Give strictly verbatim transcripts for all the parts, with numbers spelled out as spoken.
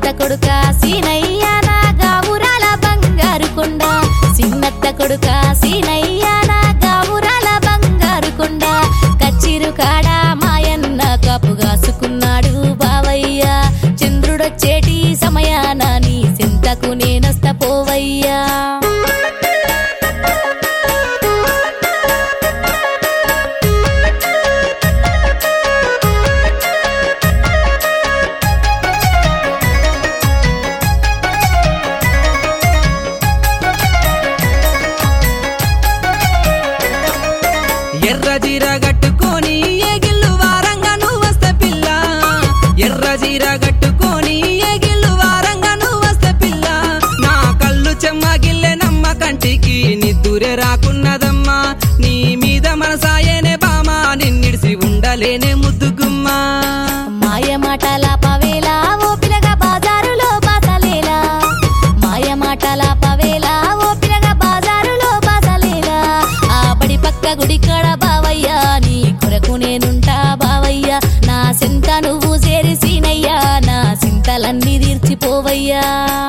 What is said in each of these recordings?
చిన్నత్త కొడుక సీనయ్య నా గావురాల బంగారు కొండ చిన్నత్త కొడుక సీనయ్య నా గావురాల బంగారు కొండ కచ్చిరు కాడ మాయన్న కాపుగాసుకున్నాడు బావయ్య చంద్రుడొచ్చేటి సమయాన నీ సింతకు నేనొస్త పోవయ్యా ఎర్ర జీర గట్టుకొని ఎగిల్లు వారంగా నువ్వు వస్తే పిల్ల ఎర్ర జీర గట్టుకొని ఎగిల్లు వారంగా నువ్వు వస్తే పిల్ల నా కళ్ళు చెమ్మగిల్లే నమ్మ కంటికి నిద్దురే రాకున్నదమ్మా నీ మీద మనసాయనే బామా నిన్నిడిసి ఉండలేనే ముద్దుగుమ్మా మాయ మాటల పవేలా ఓ పిలగ బాజారులో బాసలేలా మాయ మాటల పవేలా ఓ పిలగ బాజారులో బాసలేలా ఆ బడి పక్క గుడి కాడ బావయ్యా నీ కొరకు నేనుంటా బావయ్యా నా సింత నువ్వు చేరిసినయ్యా నా సింతలన్నీ తీర్చిపోవయ్యా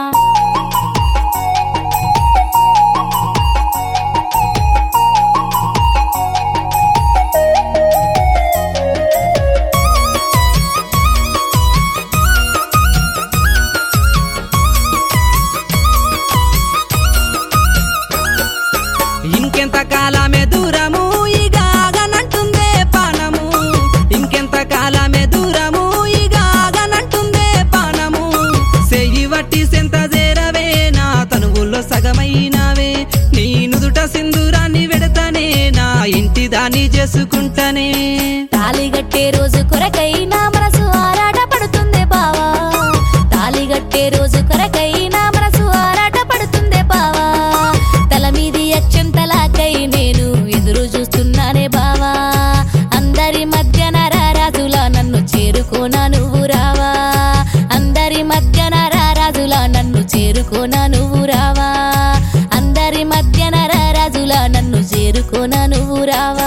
ఇంకెంత కాలమే దూరము ఇక ఆగనంటుందే పానము ఇంకెంత కాలమే దూరము ఇక ఆగనంటుందే పానము సెయ్యి వట్టి సెంత చేరవే నా తనువుల్లో సగమైనవే నీ నుదుట సింధూరాన్ని వెడతానే నా ఇంటి దాన్ని చేసుకుంటానే తాలిగట్టే రోజు కొరకైనా మనసు ఆరాట పడుతుందే బావా తాలిగట్టే రోజు కొరకైనా మనసు ఆరాట పడుతుందే బావా తల మీది అక్షంతలాకై నేను ఎదురు చూస్తున్నానే బావా అందరి మధ్యన రారాజులా నన్ను చేరుకోనా నువ్వు రావా అందరి మధ్యన రారాజులా నన్ను చేరుకోనా నువ్వు రావా అందరి మధ్యన రారాజులా నన్ను చేరుకోనా నువ్వు రావా